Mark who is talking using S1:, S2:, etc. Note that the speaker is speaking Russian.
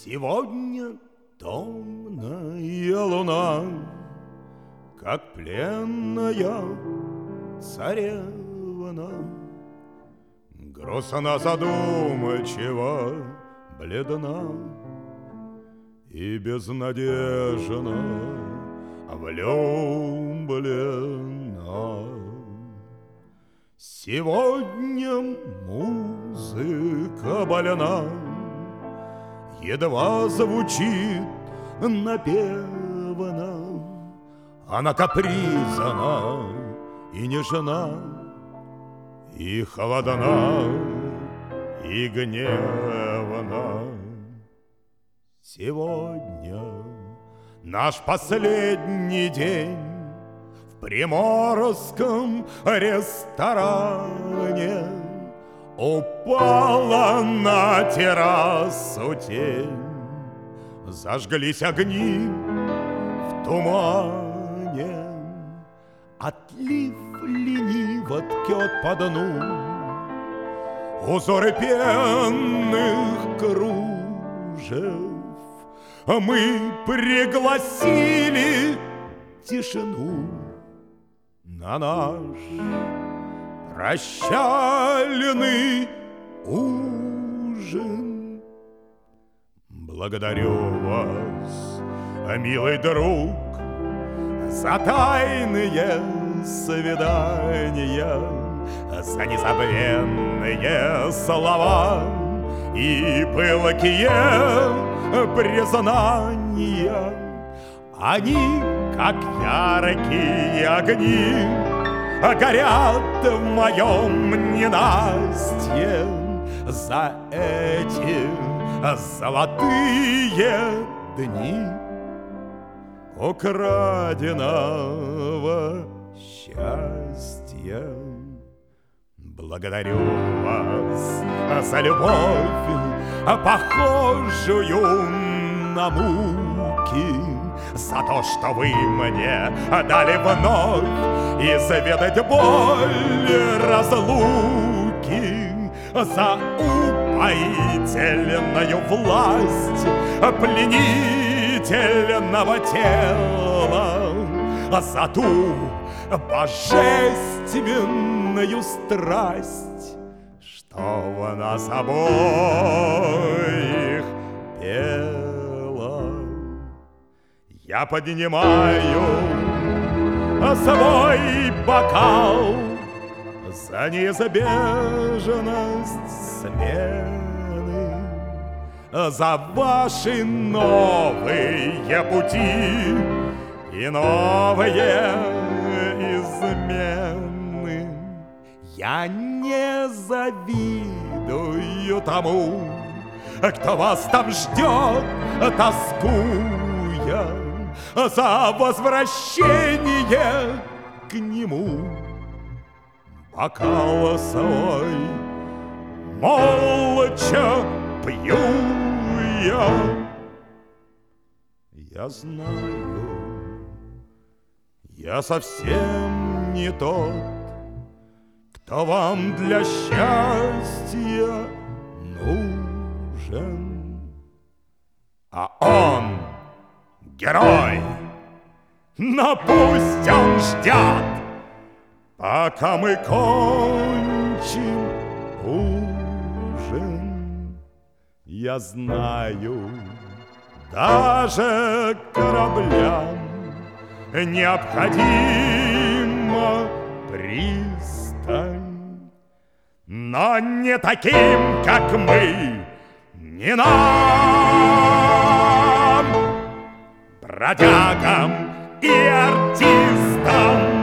S1: Сегодня томная луна, как пленная царевна, грустно задумчиво, бледна и безнадежно влюблена. Сегодня музыка больна, едва звучит напевно. Она капризна и нежна, и холодна, и гневна. Сегодня наш последний день в приморском ресторане. Упала на террасу тень, зажглись огни в тумане. Отлив лениво ткет по дну узоры пенных кружев. Мы пригласили тишину на наш прощальный ужин. Благодарю вас, милый друг, за тайные свидания, за незабвенные слова и пылкие признания. Они, как яркие огни, горят в моем ненастье. За эти золотые дни украденного счастья. Благодарю вас за любовь, похожую на муки, за то, что вы мне дали вновь изведать боль разлуки, за упоительную власть пленительного тела, за ту божественную страсть, что в нас обоих пела. Я поднимаю свой бокал за неизбежность смены, за ваши новые пути и новые измены. Я не завидую тому, кто вас там ждет, тоскуя за возвращение к нему. Бокал свой молча пью я. Я знаю, я совсем не тот, кто вам для счастья нужен, а он герой, но пусть он ждет, пока мы кончим ужин. Я знаю, даже кораблям необходима пристань, но не таким, как мы, не нам, бродягам и артистам.